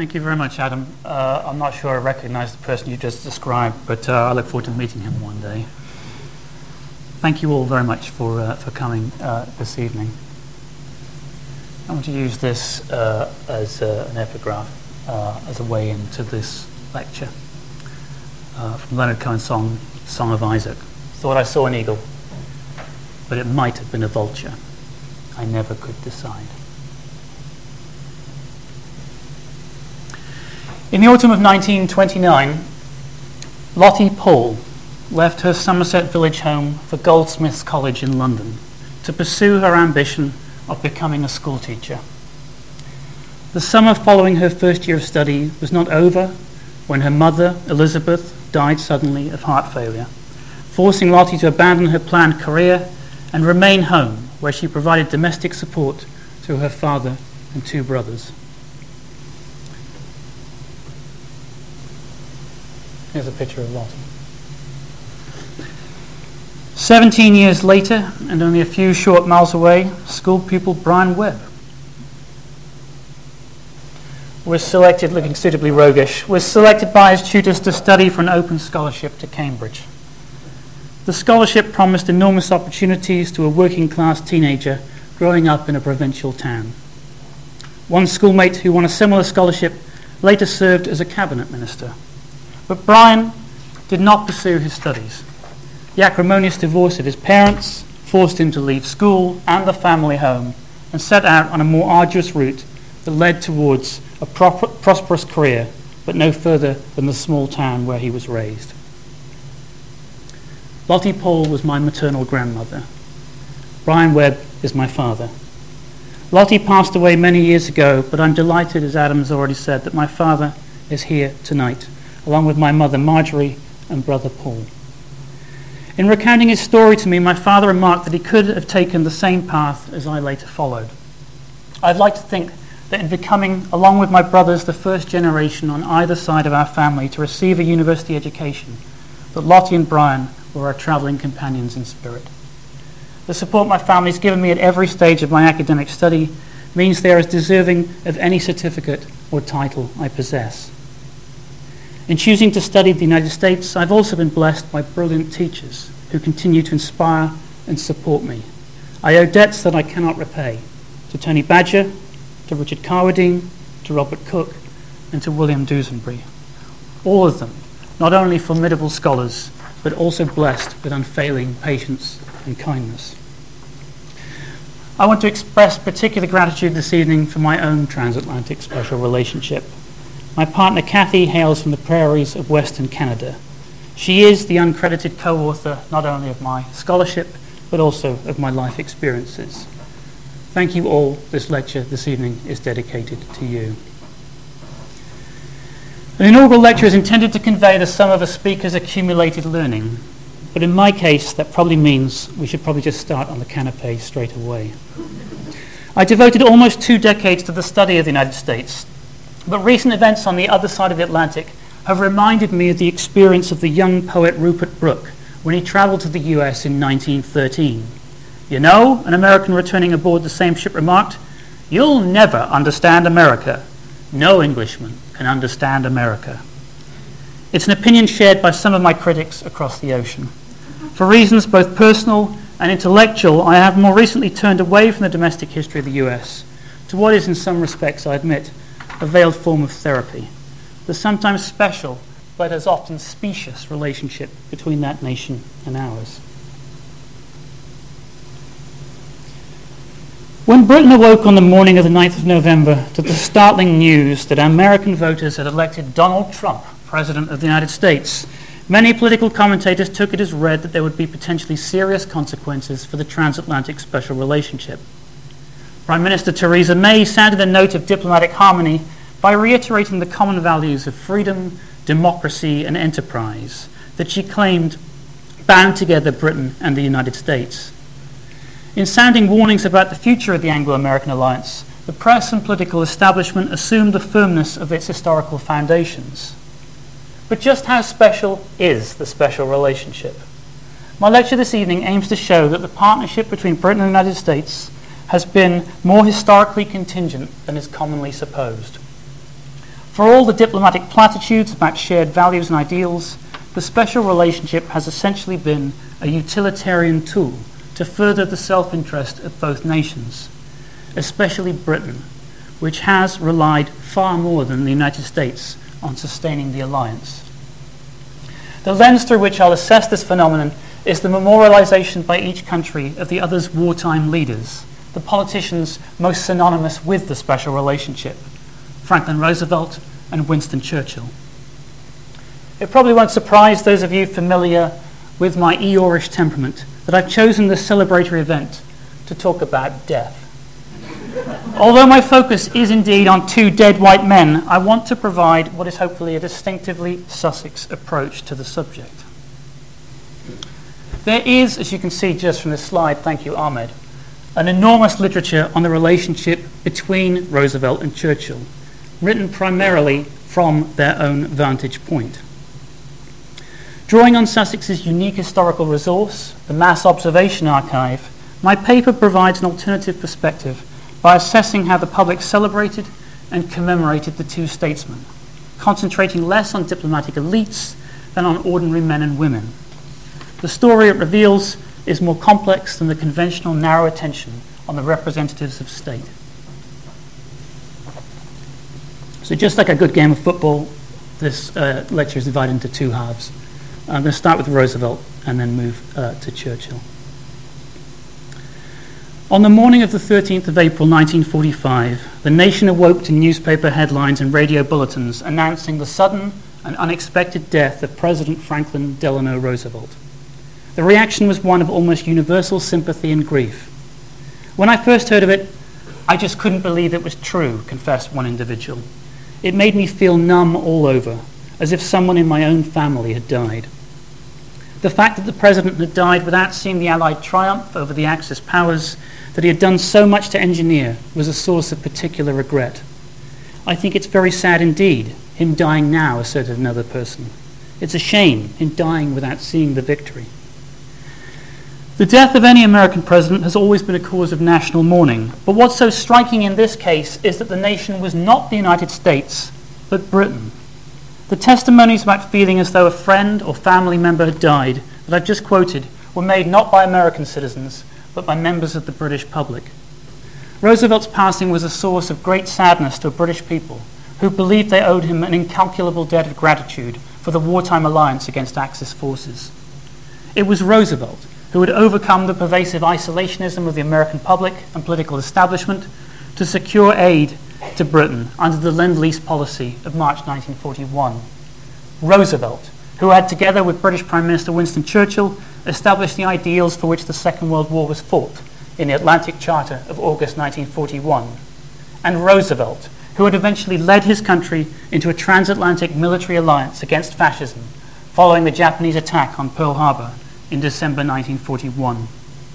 Thank you very much, Adam. I'm not sure I recognize the person you just described, but I look forward to meeting him one day. Thank you all very much for coming this evening. I want to use this as an epigraph, as a way into this lecture. From Leonard Cohen's Song of Isaac. Thought I saw an eagle, but it might have been a vulture. I never could decide. In the autumn of 1929, Lottie Paul left her Somerset village home for Goldsmiths College in London to pursue her ambition of becoming a schoolteacher. The summer following her first year of study was not over when her mother, Elizabeth, died suddenly of heart failure, forcing Lottie to abandon her planned career and remain home, where she provided domestic support to her father and two brothers. Here's a picture of Lottie. 17 years later, and only a few short miles away, school pupil Brian Webb was selected, looking suitably roguish, was selected by his tutors to study for an open scholarship to Cambridge. The scholarship promised enormous opportunities to a working-class teenager growing up in a provincial town. One schoolmate who won a similar scholarship later served as a cabinet minister. But Brian did not pursue his studies. The acrimonious divorce of his parents forced him to leave school and the family home and set out on a more arduous route that led towards a prosperous career, but no further than the small town where he was raised. Lottie Paul was my maternal grandmother. Brian Webb is my father. Lottie passed away many years ago, but I'm delighted, as Adam has already said, that my father is here tonight, along with my mother Marjorie and brother Paul. In recounting his story to me, my father remarked that he could have taken the same path as I later followed. I'd like to think that in becoming, along with my brothers, the first generation on either side of our family to receive a university education, that Lottie and Brian were our travelling companions in spirit. The support my family's given me at every stage of my academic study means they are as deserving of any certificate or title I possess. In choosing to study in the United States, I've also been blessed by brilliant teachers who continue to inspire and support me. I owe debts that I cannot repay to Tony Badger, to Richard Carwadine, to Robert Cook, and to William Dusenbury. All of them, not only formidable scholars, but also blessed with unfailing patience and kindness. I want to express particular gratitude this evening for my own transatlantic special relationship. My partner Kathy hails from the prairies of Western Canada. She is the uncredited co-author not only of my scholarship, but also of my life experiences. Thank you all. This lecture this evening is dedicated to you. An inaugural lecture is intended to convey the sum of a speaker's accumulated learning, but in my case that probably means we should probably just start on the canapé straight away. I devoted almost 2 decades to the study of the United States, but recent events on the other side of the Atlantic have reminded me of the experience of the young poet Rupert Brooke when he traveled to the US in 1913. You know, an American returning aboard the same ship remarked, "You'll never understand America. No Englishman can understand America." It's an opinion shared by some of my critics across the ocean. For reasons both personal and intellectual, I have more recently turned away from the domestic history of the US to what is in some respects, I admit, a veiled form of therapy, the sometimes special but as often specious relationship between that nation and ours. When Britain awoke on the morning of the 9th of November to the startling news that American voters had elected Donald Trump President of the United States, many political commentators took it as read that there would be potentially serious consequences for the transatlantic special relationship. Prime Minister Theresa May sounded a note of diplomatic harmony by reiterating the common values of freedom, democracy, and enterprise that she claimed bound together Britain and the United States. In sounding warnings about the future of the Anglo-American alliance, the press and political establishment assumed the firmness of its historical foundations. But just how special is the special relationship? My lecture this evening aims to show that the partnership between Britain and the United States has been more historically contingent than is commonly supposed. For all the diplomatic platitudes about shared values and ideals, the special relationship has essentially been a utilitarian tool to further the self-interest of both nations, especially Britain, which has relied far more than the United States on sustaining the alliance. The lens through which I'll assess this phenomenon is the memorialization by each country of the other's wartime leaders, the politicians most synonymous with the special relationship, Franklin Roosevelt and Winston Churchill. It probably won't surprise those of you familiar with my Eeyorish temperament that I've chosen this celebratory event to talk about death. Although my focus is indeed on two dead white men, I want to provide what is hopefully a distinctively Sussex approach to the subject. There is, as you can see just from this slide, thank you Ahmed, an enormous literature on the relationship between Roosevelt and Churchill, written primarily from their own vantage point. Drawing on Sussex's unique historical resource, the Mass Observation Archive, my paper provides an alternative perspective by assessing how the public celebrated and commemorated the two statesmen, concentrating less on diplomatic elites than on ordinary men and women. The story it reveals is more complex than the conventional narrow attention on the representatives of state. So just like a good game of football, this lecture is divided into two halves. I'm going to start with Roosevelt and then move to Churchill. On the morning of the 13th of April 1945, the nation awoke to newspaper headlines and radio bulletins announcing the sudden and unexpected death of President Franklin Delano Roosevelt. The reaction was one of almost universal sympathy and grief. When I first heard of it, I just couldn't believe it was true, confessed one individual. It made me feel numb all over, as if someone in my own family had died. The fact that the president had died without seeing the Allied triumph over the Axis powers that he had done so much to engineer was a source of particular regret. I think it's very sad indeed, him dying now, asserted another person. It's a shame, him dying without seeing the victory. The death of any American president has always been a cause of national mourning, but what's so striking in this case is that the nation was not the United States, but Britain. The testimonies about feeling as though a friend or family member had died that I've just quoted were made not by American citizens, but by members of the British public. Roosevelt's passing was a source of great sadness to British people who believed they owed him an incalculable debt of gratitude for the wartime alliance against Axis forces. It was Roosevelt who had overcome the pervasive isolationism of the American public and political establishment to secure aid to Britain under the Lend-Lease policy of March 1941. Roosevelt, who had, together with British Prime Minister Winston Churchill, established the ideals for which the Second World War was fought in the Atlantic Charter of August 1941. And Roosevelt, who had eventually led his country into a transatlantic military alliance against fascism following the Japanese attack on Pearl Harbor in December 1941.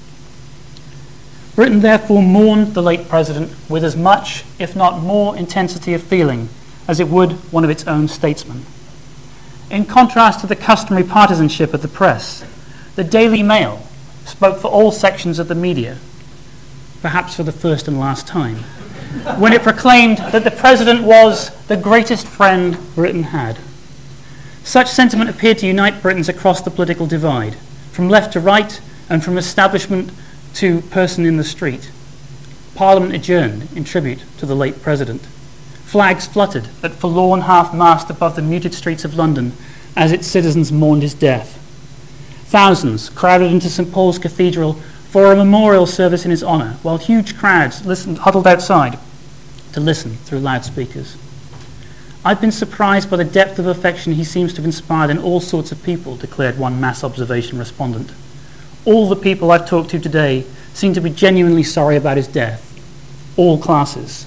Britain therefore mourned the late president with as much, if not more, intensity of feeling as it would one of its own statesmen. In contrast to the customary partisanship of the press, the Daily Mail spoke for all sections of the media, perhaps for the first and last time, when it proclaimed that the president was the greatest friend Britain had. Such sentiment appeared to unite Britons across the political divide, from left to right and from establishment to person in the street. Parliament adjourned in tribute to the late president. Flags fluttered at forlorn half-mast above the muted streets of London as its citizens mourned his death. Thousands crowded into St. Paul's Cathedral for a memorial service in his honour, while huge crowds huddled outside to listen through loudspeakers. I've been surprised by the depth of affection he seems to have inspired in all sorts of people, declared one mass observation respondent. All the people I've talked to today seem to be genuinely sorry about his death. All classes.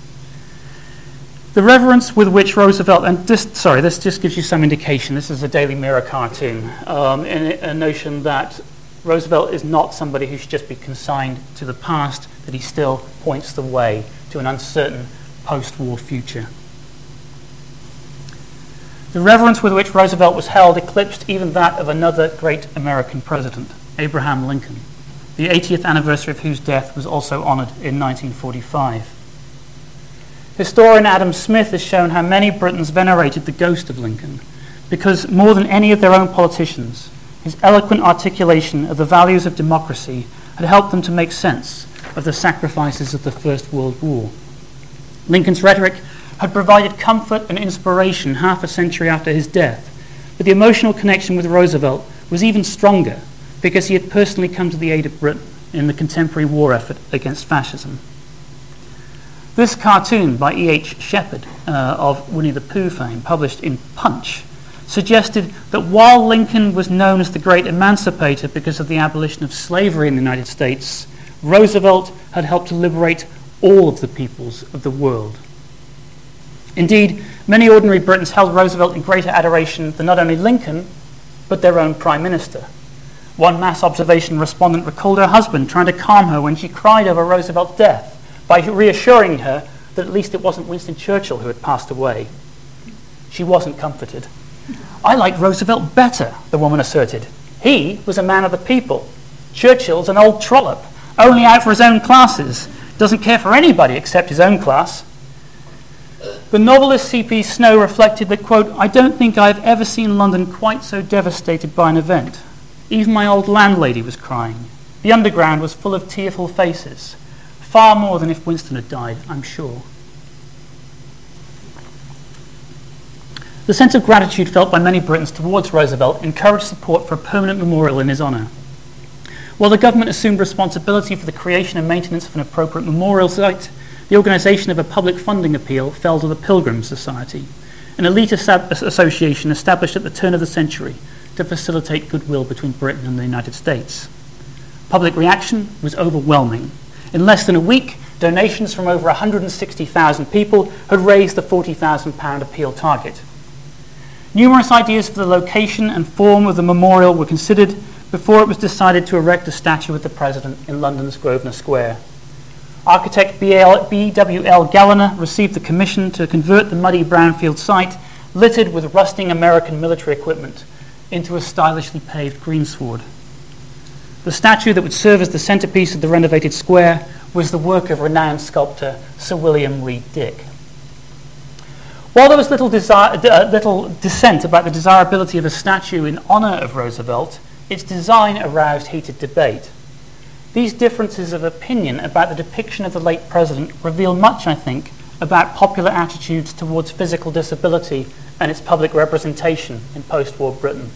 The reverence with which Roosevelt, and this just gives you some indication, this is a Daily Mirror cartoon, a notion that Roosevelt is not somebody who should just be consigned to the past, that he still points the way to an uncertain post-war future. The reverence with which Roosevelt was held eclipsed even that of another great American president, Abraham Lincoln, the 80th anniversary of whose death was also honored in 1945. Historian Adam Smith has shown how many Britons venerated the ghost of Lincoln, because more than any of their own politicians, his eloquent articulation of the values of democracy had helped them to make sense of the sacrifices of the First World War. Lincoln's rhetoric had provided comfort and inspiration half a century after his death, but the emotional connection with Roosevelt was even stronger because he had personally come to the aid of Britain in the contemporary war effort against fascism. This cartoon by E.H. Shepard of Winnie the Pooh fame, published in Punch, suggested that while Lincoln was known as the great emancipator because of the abolition of slavery in the United States, Roosevelt had helped to liberate all of the peoples of the world. Indeed, many ordinary Britons held Roosevelt in greater adoration than not only Lincoln, but their own Prime Minister. One mass observation respondent recalled her husband trying to calm her when she cried over Roosevelt's death by reassuring her that at least it wasn't Winston Churchill who had passed away. She wasn't comforted. "I like Roosevelt better," the woman asserted. "He was a man of the people. Churchill's an old trollop, only out for his own classes, doesn't care for anybody except his own class." The novelist C.P. Snow reflected that, quote, "I don't think I have ever seen London quite so devastated by an event. Even my old landlady was crying. The underground was full of tearful faces. Far more than if Winston had died, I'm sure." The sense of gratitude felt by many Britons towards Roosevelt encouraged support for a permanent memorial in his honour. While the government assumed responsibility for the creation and maintenance of an appropriate memorial site, the organisation of a public funding appeal fell to the Pilgrim Society, an elite association established at the turn of the century to facilitate goodwill between Britain and the United States. Public reaction was overwhelming. In less than a week, donations from over 160,000 people had raised the £40,000 appeal target. Numerous ideas for the location and form of the memorial were considered before it was decided to erect a statue of the President in London's Grosvenor Square. Architect B.W.L. Galliner received the commission to convert the muddy brownfield site, littered with rusting American military equipment, into a stylishly paved greensward. The statue that would serve as the centrepiece of the renovated square was the work of renowned sculptor Sir William Reed Dick. While there was little dissent about the desirability of a statue in honour of Roosevelt, its design aroused heated debate. These differences of opinion about the depiction of the late president reveal much, I think, about popular attitudes towards physical disability and its public representation in post-war Britain.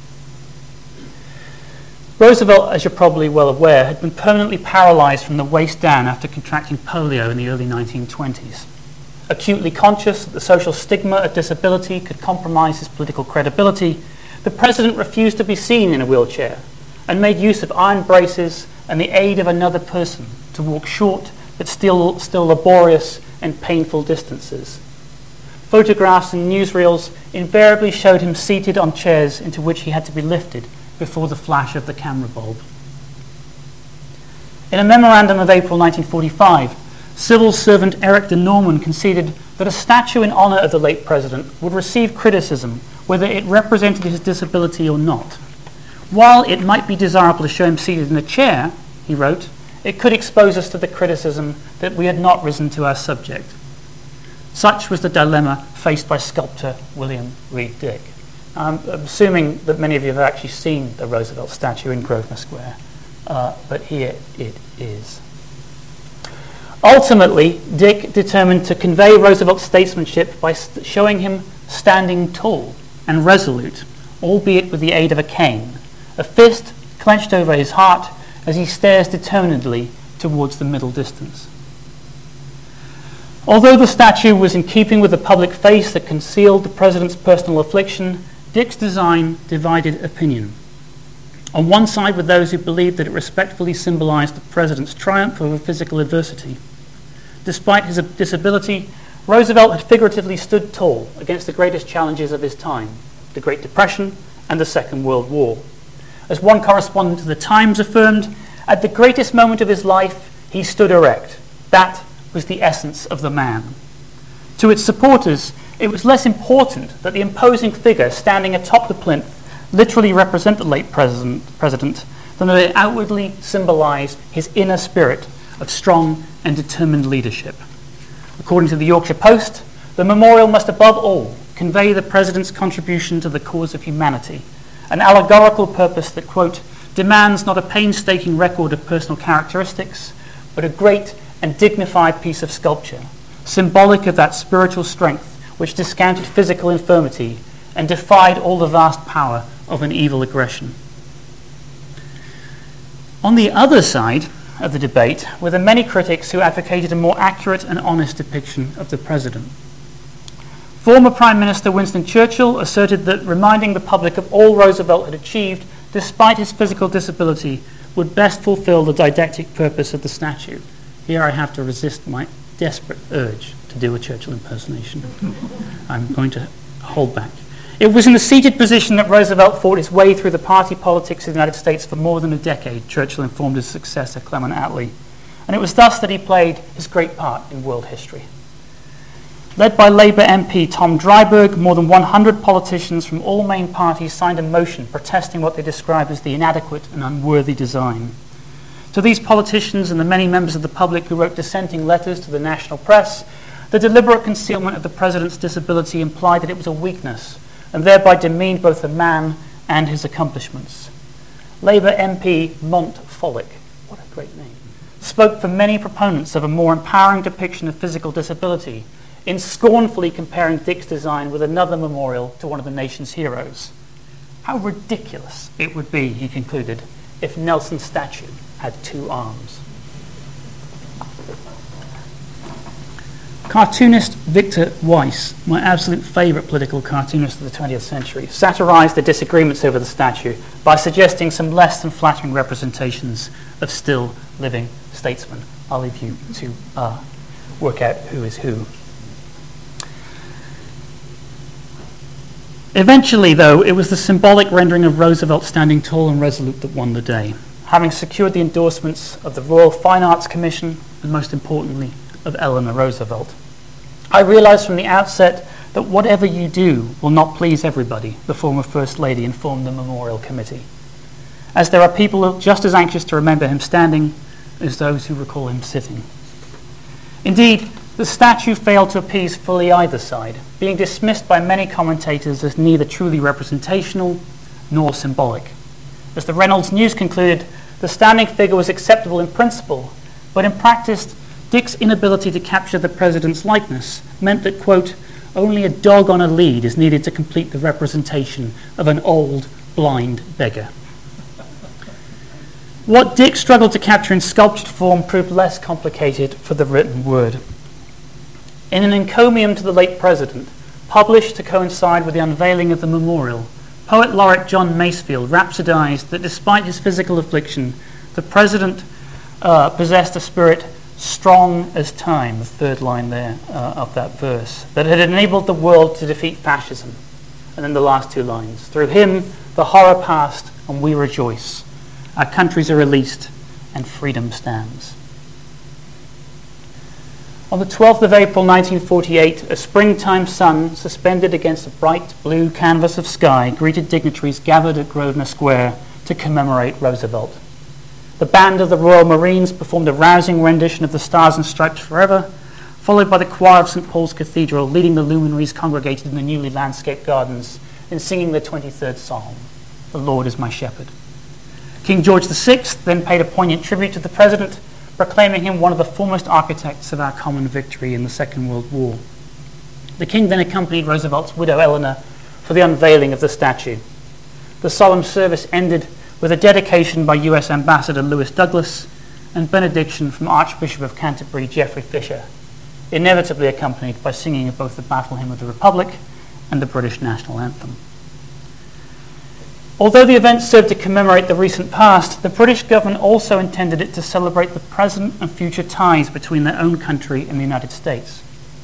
Roosevelt, as you're probably well aware, had been permanently paralysed from the waist down after contracting polio in the early 1920s. Acutely conscious that the social stigma of disability could compromise his political credibility, the president refused to be seen in a wheelchair and made use of iron braces and the aid of another person to walk short but still laborious and painful distances. Photographs and newsreels invariably showed him seated on chairs into which he had to be lifted before the flash of the camera bulb. In a memorandum of April 1945, civil servant Eric de Norman conceded that a statue in honour of the late president would receive criticism whether it represented his disability or not. While it might be desirable to show him seated in a chair, he wrote, it could expose us to the criticism that we had not risen to our subject. Such was the dilemma faced by sculptor William Reed Dick. I'm assuming that many of you have actually seen the Roosevelt statue in Grosvenor Square, but here it is. Ultimately, Dick determined to convey Roosevelt's statesmanship by showing him standing tall and resolute, albeit with the aid of a cane, a fist clenched over his heart as he stares determinedly towards the middle distance. Although the statue was in keeping with the public face that concealed the president's personal affliction, Dick's design divided opinion. On one side were those who believed that it respectfully symbolized the president's triumph over physical adversity. Despite his disability, Roosevelt had figuratively stood tall against the greatest challenges of his time, the Great Depression and the Second World War. As one correspondent of the Times affirmed, at the greatest moment of his life, he stood erect. That was the essence of the man. To its supporters, it was less important that the imposing figure standing atop the plinth literally represent the late president than that it outwardly symbolized his inner spirit of strong and determined leadership. According to the Yorkshire Post, the memorial must above all convey the President's contribution to the cause of humanity, an allegorical purpose that, quote, demands not a painstaking record of personal characteristics, but a great and dignified piece of sculpture, symbolic of that spiritual strength which discounted physical infirmity and defied all the vast power of an evil aggression. On the other side of the debate were the many critics who advocated a more accurate and honest depiction of the President. Former Prime Minister Winston Churchill asserted that reminding the public of all Roosevelt had achieved, despite his physical disability, would best fulfill the didactic purpose of the statue. Here I have to resist my desperate urge to do a Churchill impersonation. I'm going to hold back. It was in the seated position that Roosevelt fought his way through the party politics of the United States for more than a decade, Churchill informed his successor, Clement Attlee. And it was thus that he played his great part in world history. Led by Labour MP Tom Dryburgh, more than 100 politicians from all main parties signed a motion protesting what they described as the inadequate and unworthy design. To these politicians and the many members of the public who wrote dissenting letters to the national press, the deliberate concealment of the President's disability implied that it was a weakness and thereby demeaned both the man and his accomplishments. Labour MP Mont Follick, what a great name, spoke for many proponents of a more empowering depiction of physical disability in scornfully comparing Dick's design with another memorial to one of the nation's heroes. How ridiculous it would be, he concluded, if Nelson's statue had 2 arms. Cartoonist Victor Weiss, my absolute favourite political cartoonist of the 20th century, satirised the disagreements over the statue by suggesting some less than flattering representations of still living statesmen. I'll leave you to work out who is who. Eventually, though, it was the symbolic rendering of Roosevelt standing tall and resolute that won the day, having secured the endorsements of the Royal Fine Arts Commission and, most importantly, of Eleanor Roosevelt. I realized from the outset that whatever you do will not please everybody, the former First Lady informed the Memorial Committee, as there are people just as anxious to remember him standing as those who recall him sitting. Indeed, the statue failed to appease fully either side, being dismissed by many commentators as neither truly representational nor symbolic. As the Reynolds News concluded, the standing figure was acceptable in principle, but in practice, Dick's inability to capture the President's likeness meant that, quote, only a dog on a lead is needed to complete the representation of an old, blind beggar. What Dick struggled to capture in sculptured form proved less complicated for the written word. In an encomium to the late President, published to coincide with the unveiling of the memorial, poet laureate John Masefield rhapsodized that despite his physical affliction, the President possessed a spirit strong as time, the third line there of that verse, that had enabled the world to defeat fascism. And then the last 2 lines, through him the horror passed and we rejoice. Our countries are released and freedom stands. On the 12th of April 1948, a springtime sun suspended against a bright blue canvas of sky greeted dignitaries gathered at Grosvenor Square to commemorate Roosevelt. The band of the Royal Marines performed a rousing rendition of the Stars and Stripes Forever, followed by the choir of St. Paul's Cathedral, leading the luminaries congregated in the newly landscaped gardens in singing the 23rd Psalm, The Lord is my shepherd. King George VI then paid a poignant tribute to the President, proclaiming him one of the foremost architects of our common victory in the Second World War. The King then accompanied Roosevelt's widow Eleanor for the unveiling of the statue. The solemn service ended with a dedication by US Ambassador Lewis Douglas and benediction from Archbishop of Canterbury Geoffrey Fisher, inevitably accompanied by singing of both the Battle Hymn of the Republic and the British National Anthem. Although the event served to commemorate the recent past, the British government also intended it to celebrate the present and future ties between their own country and the United States.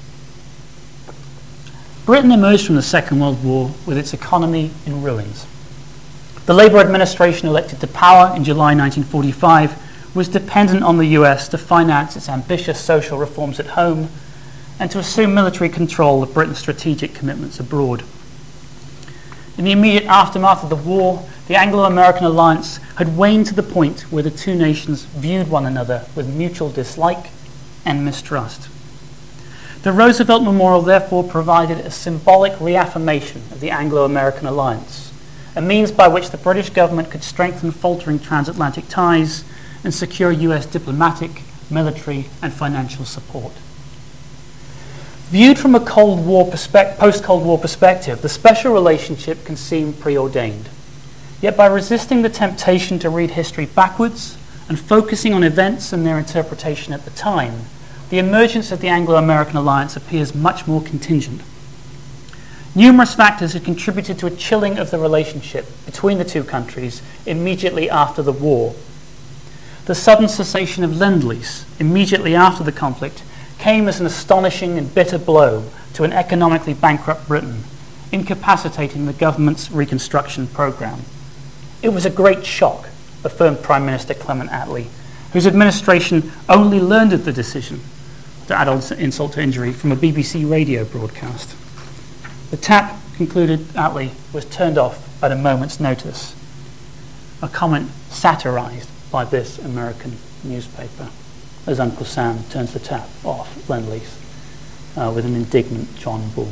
Britain emerged from the Second World War with its economy in ruins. The Labour administration elected to power in July 1945 was dependent on the US to finance its ambitious social reforms at home and to assume military control of Britain's strategic commitments abroad. In the immediate aftermath of the war, the Anglo-American alliance had waned to the point where the two nations viewed one another with mutual dislike and mistrust. The Roosevelt Memorial therefore provided a symbolic reaffirmation of the Anglo-American alliance, a means by which the British government could strengthen faltering transatlantic ties and secure US diplomatic, military, and financial support. Viewed from a post-Cold War perspective, the special relationship can seem preordained. Yet by resisting the temptation to read history backwards and focusing on events and their interpretation at the time, the emergence of the Anglo-American alliance appears much more contingent. Numerous factors had contributed to a chilling of the relationship between the two countries immediately after the war. The sudden cessation of Lend-Lease immediately after the conflict came as an astonishing and bitter blow to an economically bankrupt Britain, incapacitating the government's reconstruction program. It was a great shock, affirmed Prime Minister Clement Attlee, whose administration only learned of the decision, to add insult to injury, from a BBC radio broadcast. The tap, concluded Attlee, was turned off at a moment's notice, a comment satirized by this American newspaper, as Uncle Sam turns the tap off Lend-Lease with an indignant John Bull.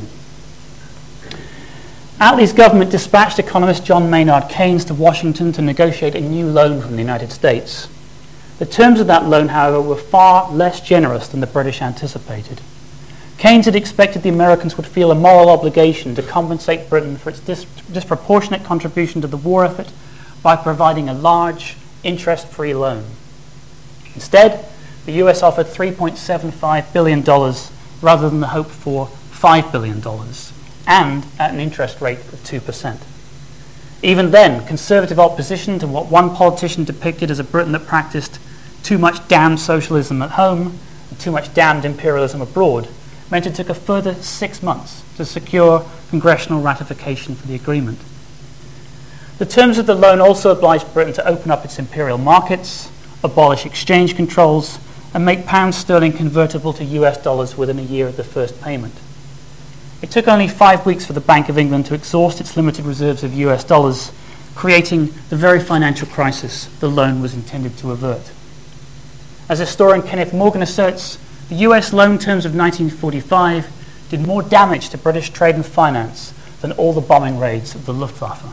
Attlee's government dispatched economist John Maynard Keynes to Washington to negotiate a new loan from the United States. The terms of that loan, however, were far less generous than the British anticipated. Keynes had expected the Americans would feel a moral obligation to compensate Britain for its disproportionate contribution to the war effort by providing a large, interest-free loan. Instead, the US offered $3.75 billion rather than the hoped-for $5 billion, and at an interest rate of 2%. Even then, conservative opposition to what one politician depicted as a Britain that practiced too much damned socialism at home and too much damned imperialism abroad meant it took a further 6 months to secure congressional ratification for the agreement. The terms of the loan also obliged Britain to open up its imperial markets, abolish exchange controls, and make pound sterling convertible to US dollars within a year of the first payment. It took only 5 weeks for the Bank of England to exhaust its limited reserves of US dollars, creating the very financial crisis the loan was intended to avert. As historian Kenneth Morgan asserts, the US loan terms of 1945 did more damage to British trade and finance than all the bombing raids of the Luftwaffe.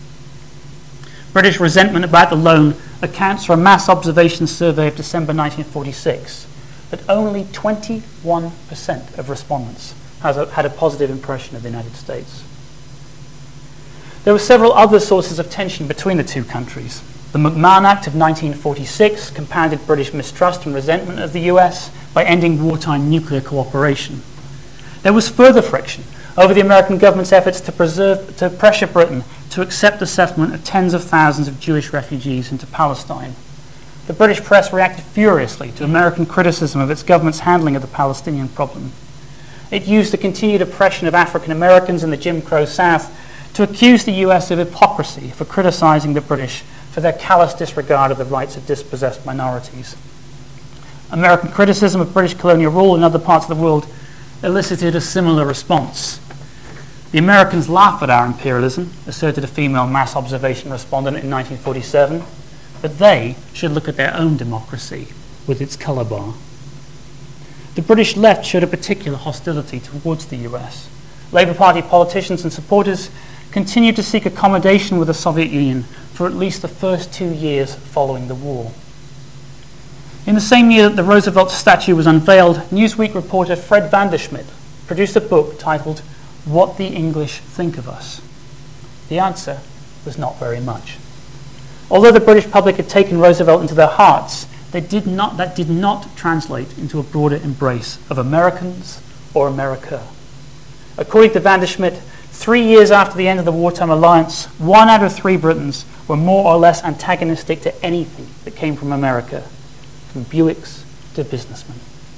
British resentment about the loan accounts for a mass observation survey of December 1946 that only 21% of respondents had a positive impression of the United States. There were several other sources of tension between the two countries. The McMahon Act of 1946 compounded British mistrust and resentment of the US by ending wartime nuclear cooperation. There was further friction over the American government's efforts to pressure Britain to accept the settlement of tens of thousands of Jewish refugees into Palestine. The British press reacted furiously to American criticism of its government's handling of the Palestinian problem. It used the continued oppression of African Americans in the Jim Crow South to accuse the US of hypocrisy for criticizing the British for their callous disregard of the rights of dispossessed minorities. American criticism of British colonial rule in other parts of the world elicited a similar response. The Americans laugh at our imperialism, asserted a female mass observation respondent in 1947, but they should look at their own democracy with its colour bar. The British left showed a particular hostility towards the US. Labour Party politicians and supporters continued to seek accommodation with the Soviet Union for at least the first 2 years following the war. In the same year that the Roosevelt statue was unveiled, Newsweek reporter Fred Vanderschmidt produced a book titled What the English Think of Us. The answer was not very much. Although the British public had taken Roosevelt into their hearts, that did not translate into a broader embrace of Americans or America. According to Vanderschmidt, 3 years after the end of the wartime alliance, 1 out of 3 Britons were more or less antagonistic to anything that came from America, from Buicks to businessmen.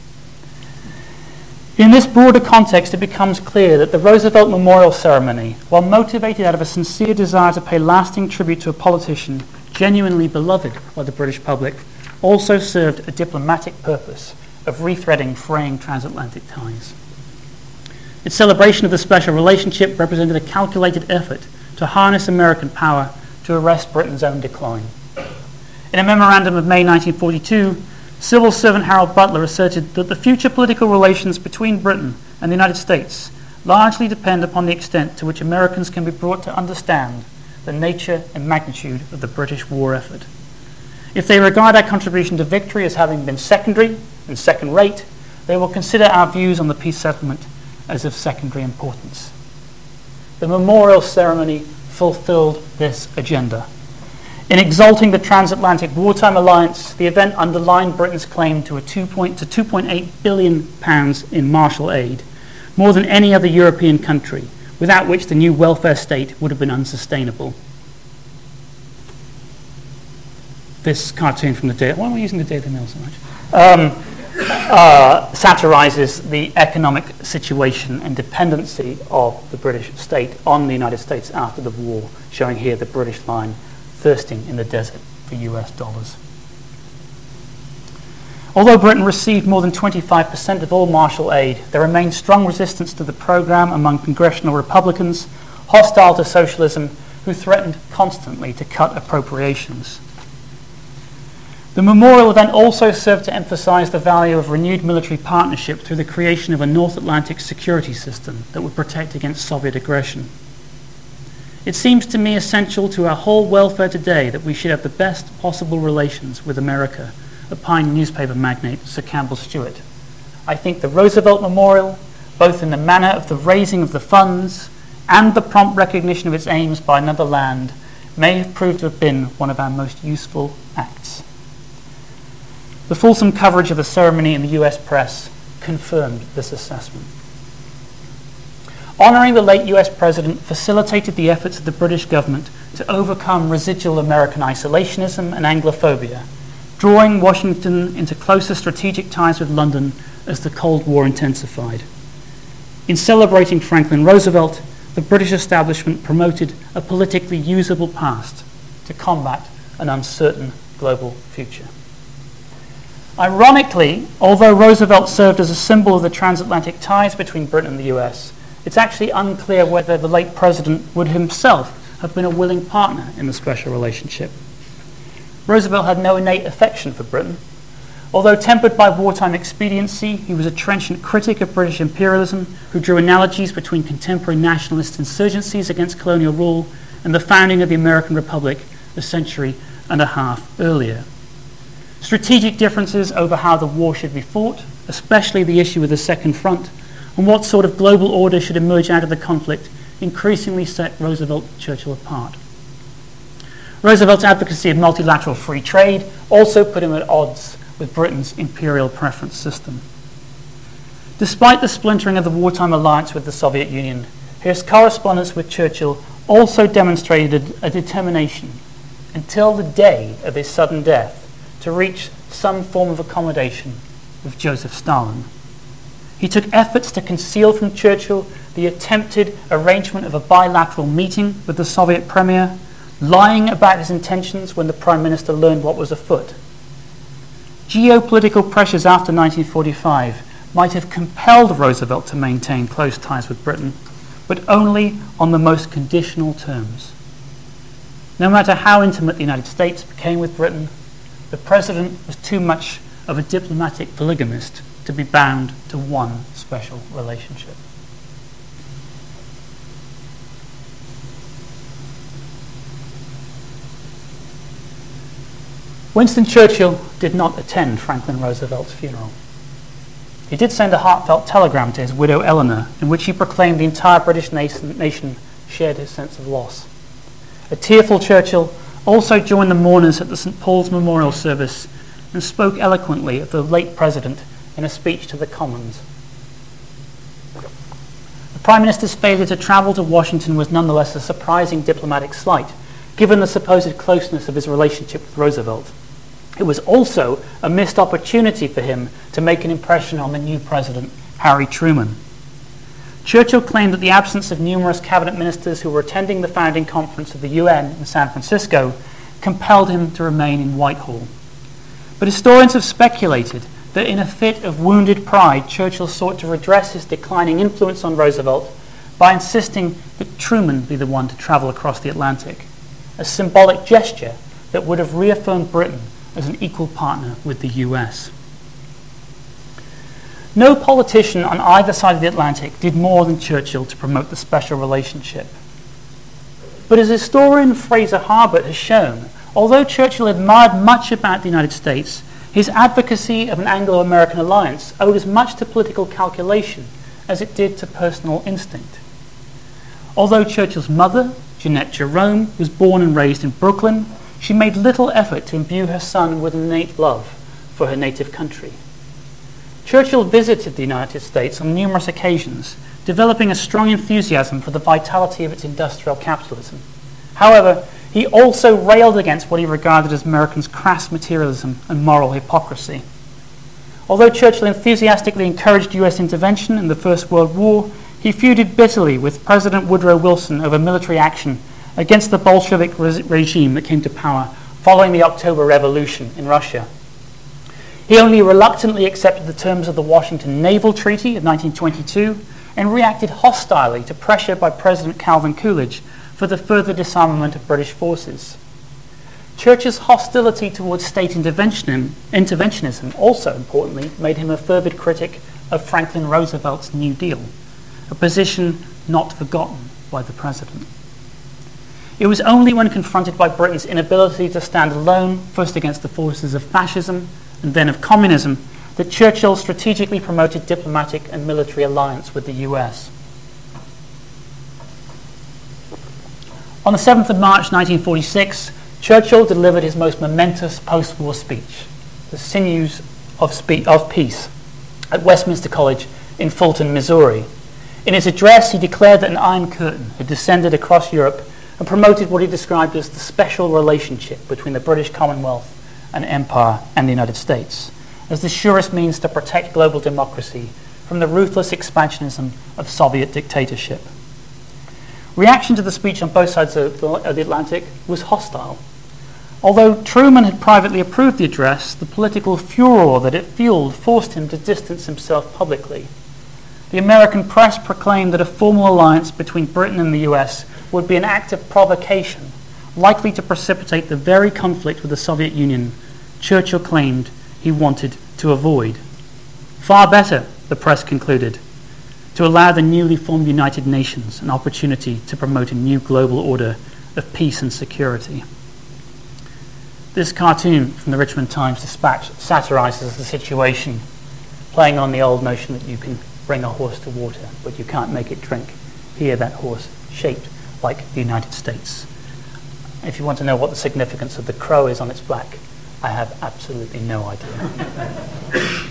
In this broader context, it becomes clear that the Roosevelt Memorial Ceremony, while motivated out of a sincere desire to pay lasting tribute to a politician genuinely beloved by the British public, also served a diplomatic purpose of rethreading fraying transatlantic ties. Its celebration of the special relationship represented a calculated effort to harness American power to arrest Britain's own decline. In a memorandum of May 1942, Civil servant Harold Butler asserted that the future political relations between Britain and the United States largely depend upon the extent to which Americans can be brought to understand the nature and magnitude of the British war effort. If they regard our contribution to victory as having been secondary and second-rate, they will consider our views on the peace settlement as of secondary importance. The memorial ceremony fulfilled this agenda. In exalting the transatlantic wartime alliance, the event underlined Britain's claim to £2.8 billion in Marshall aid, more than any other European country, without which the new welfare state would have been unsustainable. This cartoon from the Daily... Why am I using the Daily Mail so much? Satirizes the economic situation and dependency of the British state on the United States after the war, showing here the British line thirsting in the desert for US dollars. Although Britain received more than 25% of all Marshall aid, there remained strong resistance to the program among congressional Republicans hostile to socialism who threatened constantly to cut appropriations. The memorial event also served to emphasize the value of renewed military partnership through the creation of a North Atlantic security system that would protect against Soviet aggression. It seems to me essential to our whole welfare today that we should have the best possible relations with America, opined newspaper magnate Sir Campbell Stewart. I think the Roosevelt Memorial, both in the manner of the raising of the funds and the prompt recognition of its aims by another land, may have proved to have been one of our most useful acts. The fulsome coverage of the ceremony in the US press confirmed this assessment. Honouring the late US president facilitated the efforts of the British government to overcome residual American isolationism and Anglophobia, drawing Washington into closer strategic ties with London as the Cold War intensified. In celebrating Franklin Roosevelt, the British establishment promoted a politically usable past to combat an uncertain global future. Ironically, although Roosevelt served as a symbol of the transatlantic ties between Britain and the US, it's actually unclear whether the late president would himself have been a willing partner in the special relationship. Roosevelt had no innate affection for Britain. Although tempered by wartime expediency, he was a trenchant critic of British imperialism who drew analogies between contemporary nationalist insurgencies against colonial rule and the founding of the American Republic a century and a half earlier. Strategic differences over how the war should be fought, especially the issue of the Second Front, and what sort of global order should emerge out of the conflict, increasingly set Roosevelt and Churchill apart. Roosevelt's advocacy of multilateral free trade also put him at odds with Britain's imperial preference system. Despite the splintering of the wartime alliance with the Soviet Union, his correspondence with Churchill also demonstrated a determination, until the day of his sudden death, to reach some form of accommodation with Joseph Stalin. He took efforts to conceal from Churchill the attempted arrangement of a bilateral meeting with the Soviet Premier, lying about his intentions when the Prime Minister learned what was afoot. Geopolitical pressures after 1945 might have compelled Roosevelt to maintain close ties with Britain, but only on the most conditional terms. No matter how intimate the United States became with Britain, the President was too much of a diplomatic polygamist to be bound to one special relationship. Winston Churchill did not attend Franklin Roosevelt's funeral. He did send a heartfelt telegram to his widow Eleanor, in which he proclaimed the entire British nation shared his sense of loss. A tearful Churchill also joined the mourners at the St. Paul's Memorial Service and spoke eloquently of the late President in a speech to the Commons. The Prime Minister's failure to travel to Washington was nonetheless a surprising diplomatic slight, given the supposed closeness of his relationship with Roosevelt. It was also a missed opportunity for him to make an impression on the new president, Harry Truman. Churchill claimed that the absence of numerous cabinet ministers who were attending the founding conference of the UN in San Francisco compelled him to remain in Whitehall. But historians have speculated that in a fit of wounded pride, Churchill sought to redress his declining influence on Roosevelt by insisting that Truman be the one to travel across the Atlantic, a symbolic gesture that would have reaffirmed Britain as an equal partner with the US. No politician on either side of the Atlantic did more than Churchill to promote the special relationship. But as historian Fraser Harbert has shown, although Churchill admired much about the United States, his advocacy of an Anglo-American alliance owed as much to political calculation as it did to personal instinct. Although Churchill's mother, Jeanette Jerome, was born and raised in Brooklyn, she made little effort to imbue her son with innate love for her native country. Churchill visited the United States on numerous occasions, developing a strong enthusiasm for the vitality of its industrial capitalism. However, he also railed against what he regarded as Americans' crass materialism and moral hypocrisy. Although Churchill enthusiastically encouraged US intervention in the First World War, he feuded bitterly with President Woodrow Wilson over military action against the Bolshevik regime that came to power following the October Revolution in Russia. He only reluctantly accepted the terms of the Washington Naval Treaty of 1922 and reacted hostilely to pressure by President Calvin Coolidge for the further disarmament of British forces. Churchill's hostility towards state interventionism also, importantly, made him a fervid critic of Franklin Roosevelt's New Deal, a position not forgotten by the president. It was only when confronted by Britain's inability to stand alone, first against the forces of fascism and then of communism, that Churchill strategically promoted diplomatic and military alliance with the US. On the 7th of March 1946, Churchill delivered his most momentous post-war speech, The Sinews of Peace, at Westminster College in Fulton, Missouri. In his address, he declared that an Iron Curtain had descended across Europe and promoted what he described as the special relationship between the British Commonwealth and Empire and the United States, as the surest means to protect global democracy from the ruthless expansionism of Soviet dictatorship. Reaction to the speech on both sides of the Atlantic was hostile. Although Truman had privately approved the address, the political furor that it fueled forced him to distance himself publicly. The American press proclaimed that a formal alliance between Britain and the US would be an act of provocation, likely to precipitate the very conflict with the Soviet Union Churchill claimed he wanted to avoid. Far better, the press concluded, to allow the newly formed United Nations an opportunity to promote a new global order of peace and security. This cartoon from the Richmond Times-Dispatch satirizes the situation, playing on the old notion that you can bring a horse to water, but you can't make it drink. Here, that horse, shaped like the United States. If you want to know what the significance of the crow is on its back, I have absolutely no idea.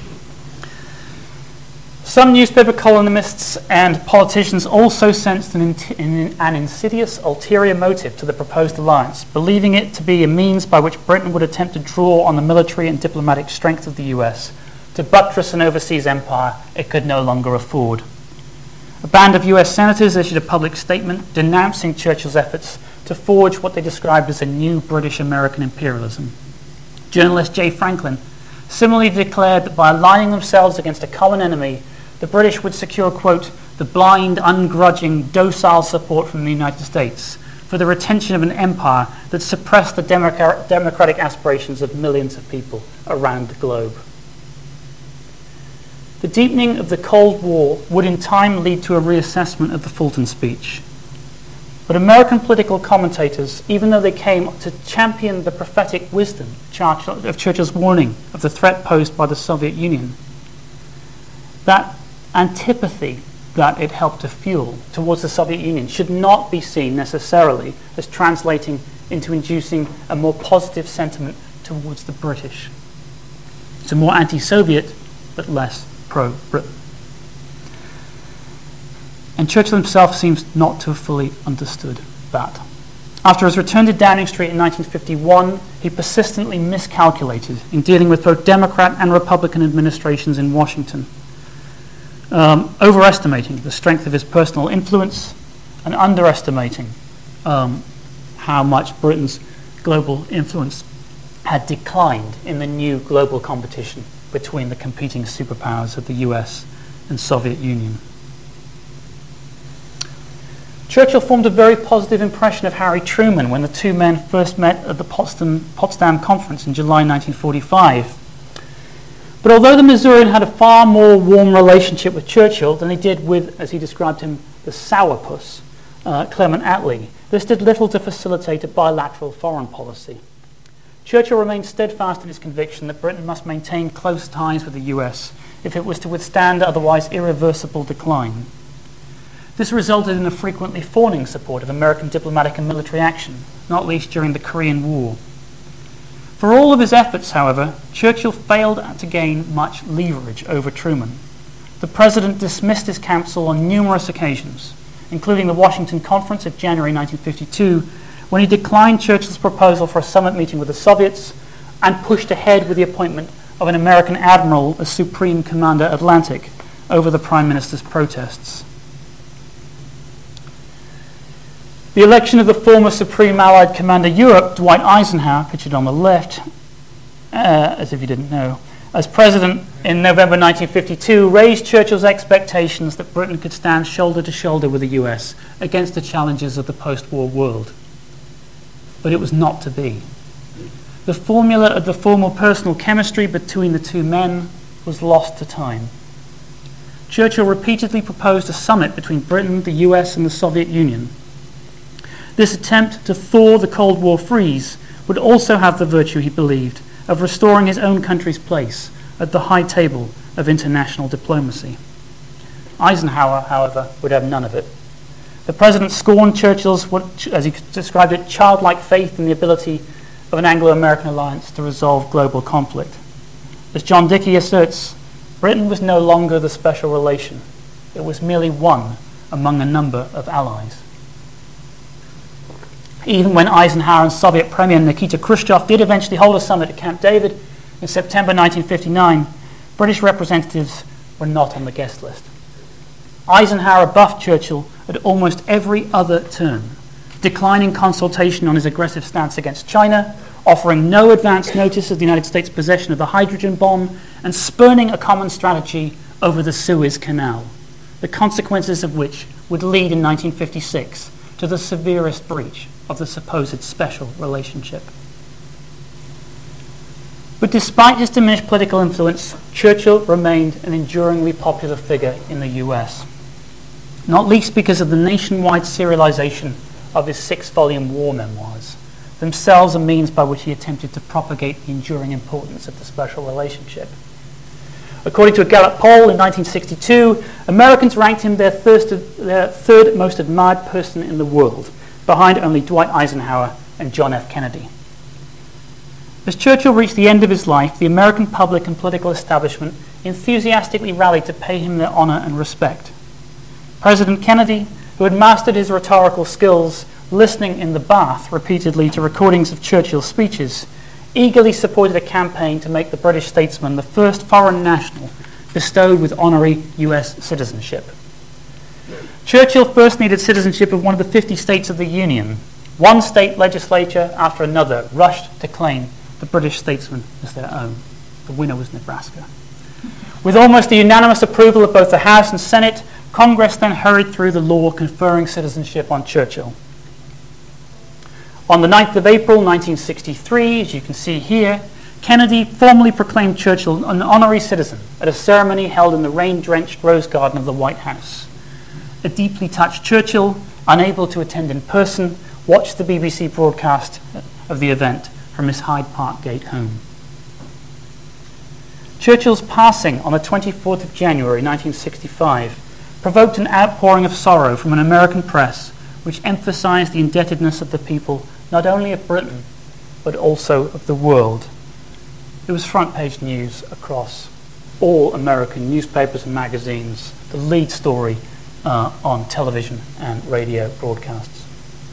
Some newspaper columnists and politicians also sensed an insidious ulterior motive to the proposed alliance, believing it to be a means by which Britain would attempt to draw on the military and diplomatic strength of the US to buttress an overseas empire it could no longer afford. A band of US senators issued a public statement denouncing Churchill's efforts to forge what they described as a new British-American imperialism. Journalist Jay Franklin similarly declared that by aligning themselves against a common enemy, the British would secure, quote, the blind, ungrudging, docile support from the United States for the retention of an empire that suppressed the democratic aspirations of millions of people around the globe. The deepening of the Cold War would in time lead to a reassessment of the Fulton speech. But American political commentators, even though they came to champion the prophetic wisdom of Churchill's warning of the threat posed by the Soviet Union, that antipathy that it helped to fuel towards the Soviet Union should not be seen necessarily as translating into inducing a more positive sentiment towards the British. It's a more anti-Soviet, but less pro-Britain. And Churchill himself seems not to have fully understood that. After his return to Downing Street in 1951, he persistently miscalculated in dealing with both Democrat and Republican administrations in Washington, overestimating the strength of his personal influence and underestimating how much Britain's global influence had declined in the new global competition between the competing superpowers of the US and Soviet Union. Churchill formed a very positive impression of Harry Truman when the two men first met at the Potsdam Conference in July 1945. But although the Missourian had a far more warm relationship with Churchill than he did with, as he described him, the sourpuss, Clement Attlee, this did little to facilitate a bilateral foreign policy. Churchill remained steadfast in his conviction that Britain must maintain close ties with the US if it was to withstand otherwise irreversible decline. This resulted in a frequently fawning support of American diplomatic and military action, not least during the Korean War. For all of his efforts, however, Churchill failed to gain much leverage over Truman. The president dismissed his counsel on numerous occasions, including the Washington Conference of January 1952, when he declined Churchill's proposal for a summit meeting with the Soviets and pushed ahead with the appointment of an American admiral as Supreme Commander Atlantic over the Prime Minister's protests. The election of the former Supreme Allied Commander Europe, Dwight Eisenhower, pictured on the left, as if you didn't know, as president in November 1952, raised Churchill's expectations that Britain could stand shoulder to shoulder with the US against the challenges of the post-war world. But it was not to be. The formula of the formal personal chemistry between the two men was lost to time. Churchill repeatedly proposed a summit between Britain, the US, and the Soviet Union. This attempt to thaw the Cold War freeze would also have the virtue, he believed, of restoring his own country's place at the high table of international diplomacy. Eisenhower, however, would have none of it. The president scorned Churchill's, as he described it, childlike faith in the ability of an Anglo-American alliance to resolve global conflict. As John Dickey asserts, Britain was no longer the special relation. It was merely one among a number of allies. Even when Eisenhower and Soviet Premier Nikita Khrushchev did eventually hold a summit at Camp David in September 1959, British representatives were not on the guest list. Eisenhower buffed Churchill at almost every other turn, declining consultation on his aggressive stance against China, offering no advance notice of the United States' possession of the hydrogen bomb, and spurning a common strategy over the Suez Canal, the consequences of which would lead in 1956 to the severest breach of the supposed special relationship. But despite his diminished political influence, Churchill remained an enduringly popular figure in the US, not least because of the nationwide serialization of his 6-volume war memoirs, themselves a means by which he attempted to propagate the enduring importance of the special relationship. According to a Gallup poll in 1962, Americans ranked him their third most admired person in the world, behind only Dwight Eisenhower and John F. Kennedy. As Churchill reached the end of his life, the American public and political establishment enthusiastically rallied to pay him their honor and respect. President Kennedy, who had mastered his rhetorical skills listening in the bath repeatedly to recordings of Churchill's speeches, eagerly supported a campaign to make the British statesman the first foreign national bestowed with honorary US citizenship. Churchill first needed citizenship of one of the 50 states of the Union. One state legislature after another rushed to claim the British statesman as their own. The winner was Nebraska. With almost the unanimous approval of both the House and Senate, Congress then hurried through the law conferring citizenship on Churchill. On the 9th of April 1963, as you can see here, Kennedy formally proclaimed Churchill an honorary citizen at a ceremony held in the rain-drenched Rose Garden of the White House. A deeply touched Churchill, unable to attend in person, watched the BBC broadcast of the event from his Hyde Park Gate home. Churchill's passing on the 24th of January 1965 provoked an outpouring of sorrow from an American press which emphasized the indebtedness of the people not only of Britain but also of the world. It was front-page news across all American newspapers and magazines, the lead story on television and radio broadcasts.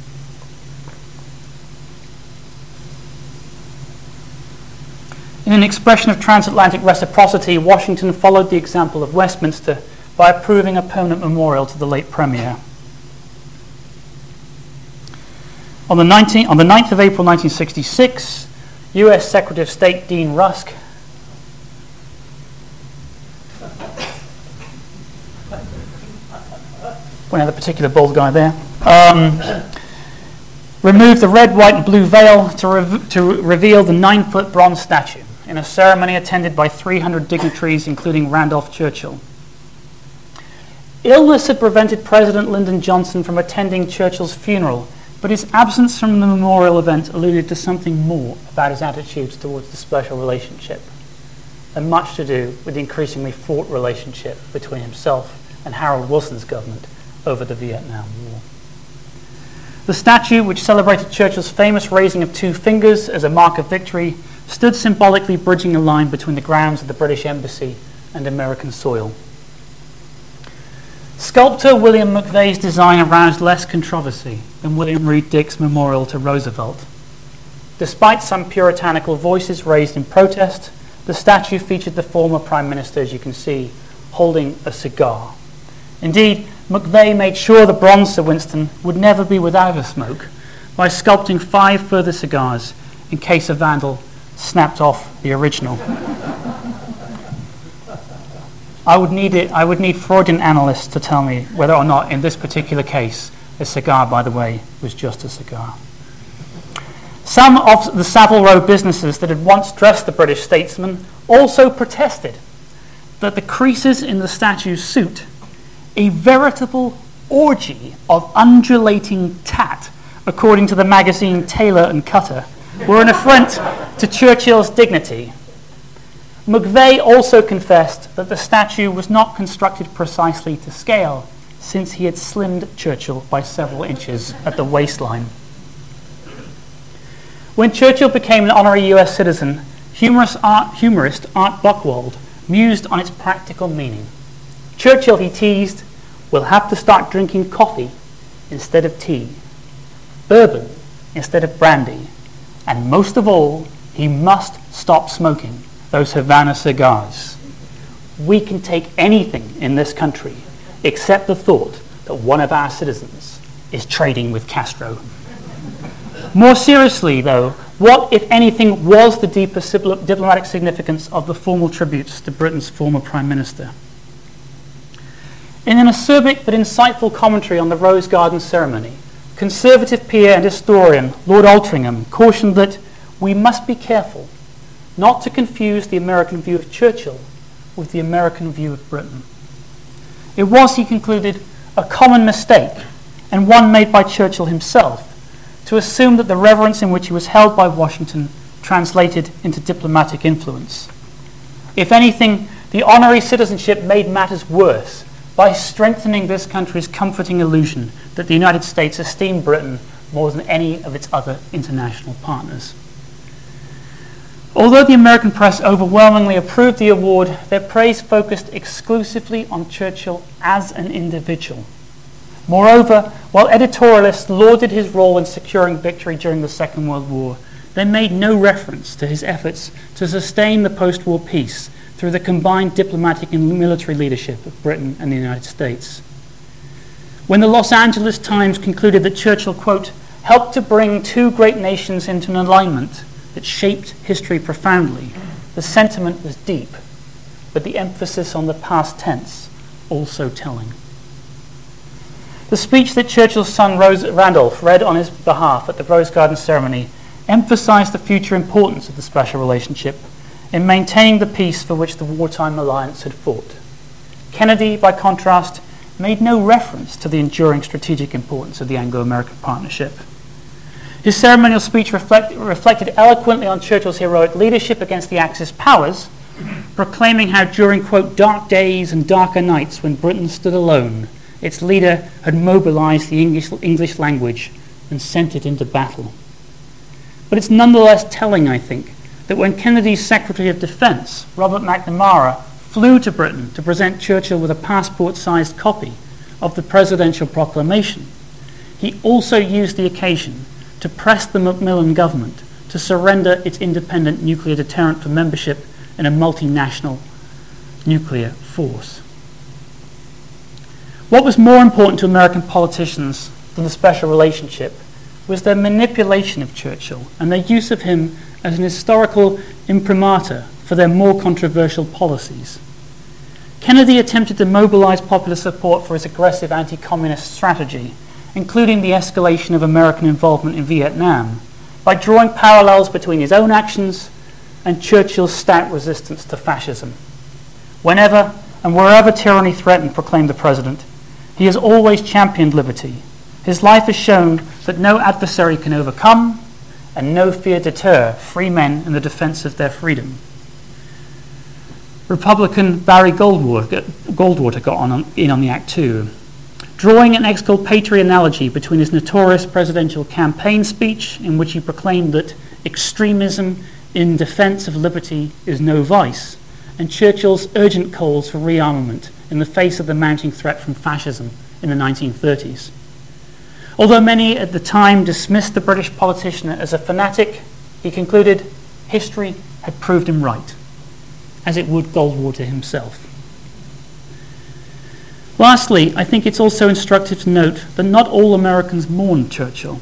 In an expression of transatlantic reciprocity, Washington followed the example of Westminster by approving a permanent memorial to the late Premier. On the 9th of April 1966, US Secretary of State Dean Rusk point out the particular bald guy there. removed the red, white, and blue veil to reveal the 9-foot bronze statue in a ceremony attended by 300 dignitaries, including Randolph Churchill. Illness had prevented President Lyndon Johnson from attending Churchill's funeral, but his absence from the memorial event alluded to something more about his attitudes towards the special relationship, and much to do with the increasingly fraught relationship between himself and Harold Wilson's government over the Vietnam War. The statue, which celebrated Churchill's famous raising of 2 fingers as a mark of victory, stood symbolically bridging a line between the grounds of the British Embassy and American soil. Sculptor William McVeigh's design aroused less controversy than William Reed Dick's memorial to Roosevelt. Despite some puritanical voices raised in protest, the statue featured the former Prime Minister, as you can see, holding a cigar. Indeed, McVeigh made sure the bronze Sir Winston would never be without a smoke by sculpting 5 further cigars in case a vandal snapped off the original. I would need Freudian analysts to tell me whether or not, in this particular case, a cigar, by the way, was just a cigar. Some of the Savile Row businesses that had once dressed the British statesman also protested that the creases in the statue's suit, a veritable orgy of undulating tat, according to the magazine Tailor and Cutter, were an affront to Churchill's dignity. McVeigh also confessed that the statue was not constructed precisely to scale, since he had slimmed Churchill by several inches at the waistline. When Churchill became an honorary US citizen, humorist Art Buchwald mused on its practical meaning. Churchill, he teased, will have to start drinking coffee instead of tea, bourbon instead of brandy, and most of all, he must stop smoking those Havana cigars. We can take anything in this country except the thought that one of our citizens is trading with Castro. More seriously, though, what, if anything, was the deeper diplomatic significance of the formal tributes to Britain's former Prime Minister? In an acerbic but insightful commentary on the Rose Garden ceremony, Conservative peer and historian Lord Altrincham cautioned that we must be careful not to confuse the American view of Churchill with the American view of Britain. It was, he concluded, a common mistake, and one made by Churchill himself, to assume that the reverence in which he was held by Washington translated into diplomatic influence. If anything, the honorary citizenship made matters worse by strengthening this country's comforting illusion that the United States esteemed Britain more than any of its other international partners. Although the American press overwhelmingly approved the award, their praise focused exclusively on Churchill as an individual. Moreover, while editorialists lauded his role in securing victory during the Second World War, they made no reference to his efforts to sustain the post-war peace through the combined diplomatic and military leadership of Britain and the United States. When the Los Angeles Times concluded that Churchill, quote, helped to bring 2 great nations into an alignment that shaped history profoundly, the sentiment was deep, but the emphasis on the past tense also telling. The speech that Churchill's son Randolph read on his behalf at the Rose Garden ceremony emphasized the future importance of the special relationship in maintaining the peace for which the wartime alliance had fought. Kennedy, by contrast, made no reference to the enduring strategic importance of the Anglo-American partnership. His ceremonial speech reflected eloquently on Churchill's heroic leadership against the Axis powers, proclaiming how during, quote, dark days and darker nights when Britain stood alone, its leader had mobilized the English language and sent it into battle. But it's nonetheless telling, I think, that when Kennedy's Secretary of Defense, Robert McNamara, flew to Britain to present Churchill with a passport-sized copy of the presidential proclamation, he also used the occasion to press the Macmillan government to surrender its independent nuclear deterrent for membership in a multinational nuclear force. What was more important to American politicians than the special relationship was their manipulation of Churchill and their use of him as an historical imprimatur for their more controversial policies. Kennedy attempted to mobilize popular support for his aggressive anti-communist strategy, including the escalation of American involvement in Vietnam, by drawing parallels between his own actions and Churchill's stout resistance to fascism. Whenever and wherever tyranny threatened, proclaimed the president, he has always championed liberty. His life has shown that no adversary can overcome and no fear deter free men in the defense of their freedom. Republican Barry Goldwater got in on the act too, drawing an exculpatory analogy between his notorious presidential campaign speech, in which he proclaimed that extremism in defense of liberty is no vice, and Churchill's urgent calls for rearmament in the face of the mounting threat from fascism in the 1930s. Although many at the time dismissed the British politician as a fanatic, he concluded history had proved him right, as it would Goldwater himself. Lastly, I think it's also instructive to note that not all Americans mourned Churchill.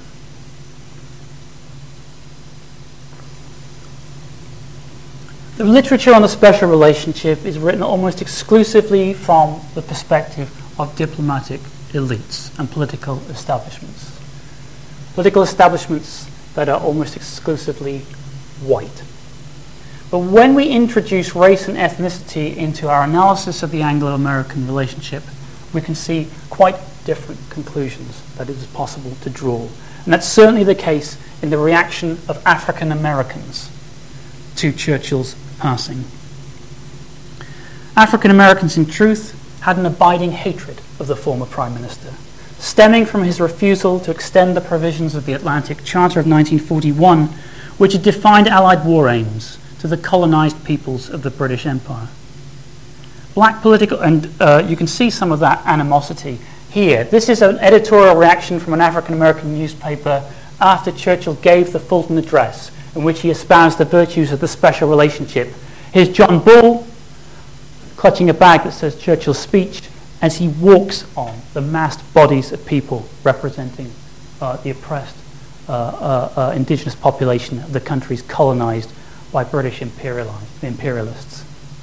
The literature on the special relationship is written almost exclusively from the perspective of diplomatic elites and political establishments. Political establishments that are almost exclusively white. But when we introduce race and ethnicity into our analysis of the Anglo-American relationship, we can see quite different conclusions that it is possible to draw. And that's certainly the case in the reaction of African Americans to Churchill's passing. African Americans, in truth, had an abiding hatred of the former Prime Minister, stemming from his refusal to extend the provisions of the Atlantic Charter of 1941, which had defined Allied war aims to the colonized peoples of the British Empire. Black political, and you can see some of that animosity here. This is an editorial reaction from an African American newspaper after Churchill gave the Fulton Address, in which he espoused the virtues of the special relationship. Here's John Bull clutching a bag that says Churchill's speech as he walks on the massed bodies of people representing the oppressed indigenous population of the countries colonized by British imperialists.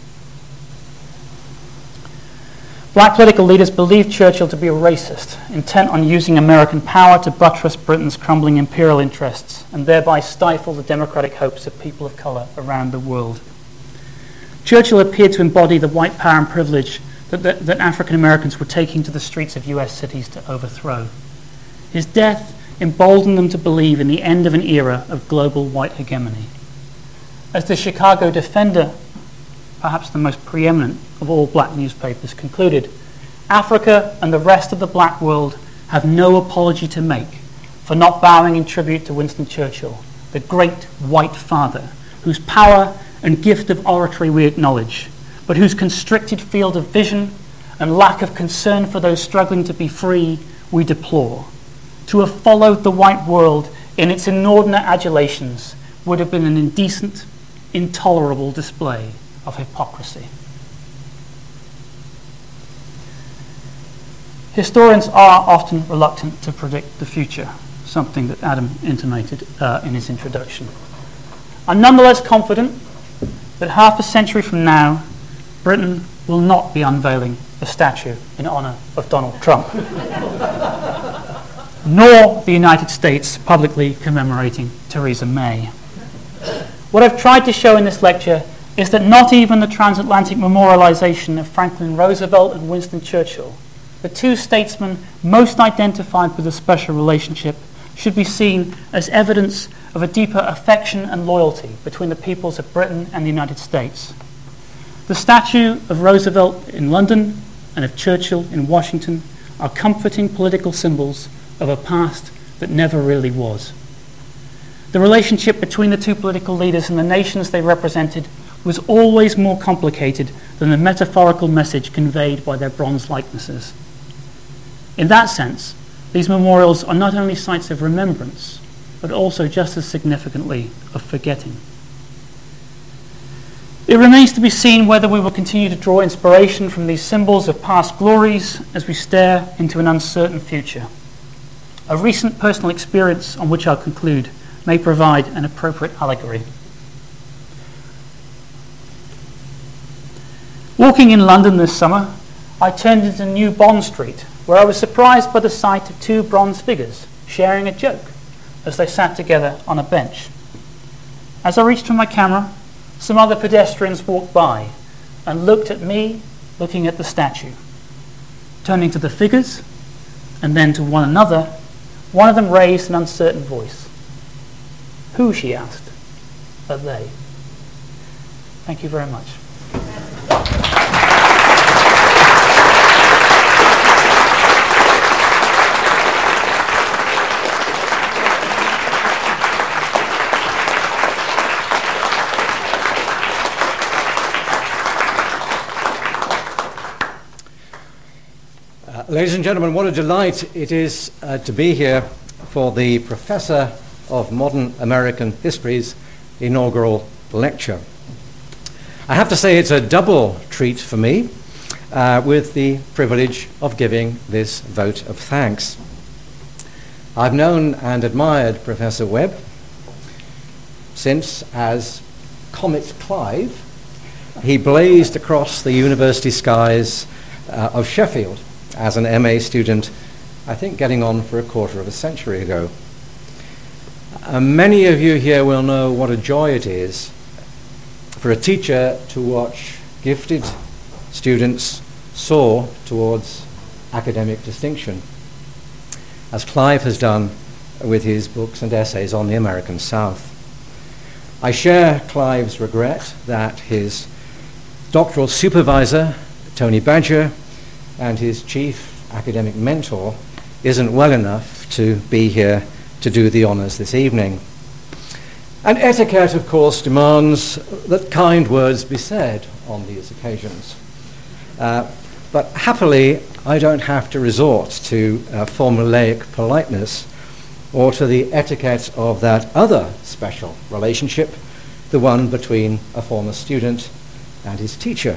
Black political leaders believed Churchill to be a racist, intent on using American power to buttress Britain's crumbling imperial interests and thereby stifle the democratic hopes of people of colour around the world. Churchill appeared to embody the white power and privilege that African Americans were taking to the streets of US cities to overthrow. His death emboldened them to believe in the end of an era of global white hegemony. As the Chicago Defender, perhaps the most preeminent of all black newspapers, concluded, Africa and the rest of the black world have no apology to make for not bowing in tribute to Winston Churchill, the great white father, whose power and gift of oratory we acknowledge, but whose constricted field of vision and lack of concern for those struggling to be free we deplore. To have followed the white world in its inordinate adulations would have been an indecent, intolerable display of hypocrisy. Historians are often reluctant to predict the future, something that Adam intimated in his introduction. I'm nonetheless confident that half a century from now, Britain will not be unveiling a statue in honour of Donald Trump, nor the United States publicly commemorating Theresa May. What I've tried to show in this lecture is that not even the transatlantic memorialization of Franklin Roosevelt and Winston Churchill, the two statesmen most identified with a special relationship, should be seen as evidence of a deeper affection and loyalty between the peoples of Britain and the United States. The statue of Roosevelt in London and of Churchill in Washington are comforting political symbols of a past that never really was. The relationship between the two political leaders and the nations they represented was always more complicated than the metaphorical message conveyed by their bronze likenesses. In that sense, these memorials are not only sites of remembrance, but also just as significantly of forgetting. It remains to be seen whether we will continue to draw inspiration from these symbols of past glories as we stare into an uncertain future. A recent personal experience, on which I'll conclude, may provide an appropriate allegory. Walking in London this summer, I turned into New Bond Street, where I was surprised by the sight of two bronze figures sharing a joke as they sat together on a bench. As I reached for my camera, some other pedestrians walked by and looked at me looking at the statue. Turning to the figures and then to one another, one of them raised an uncertain voice. "Who?" she asked. "Are they?" Thank you very much. Ladies and gentlemen, what a delight it is to be here for the Professor of Modern American History's inaugural lecture. I have to say it's a double treat for me with the privilege of giving this vote of thanks. I've known and admired Professor Webb since, as Comet Clive, he blazed across the university skies of Sheffield as an MA student, I think getting on for a quarter of a century ago. Many of you here will know what a joy it is for a teacher to watch gifted students soar towards academic distinction, as Clive has done with his books and essays on the American South. I share Clive's regret that his doctoral supervisor, Tony Badger, and his chief academic mentor isn't well enough to be here to do the honours this evening. And etiquette, of course, demands that kind words be said on these occasions. But happily, I don't have to resort to formulaic politeness or to the etiquette of that other special relationship, the one between a former student and his teacher.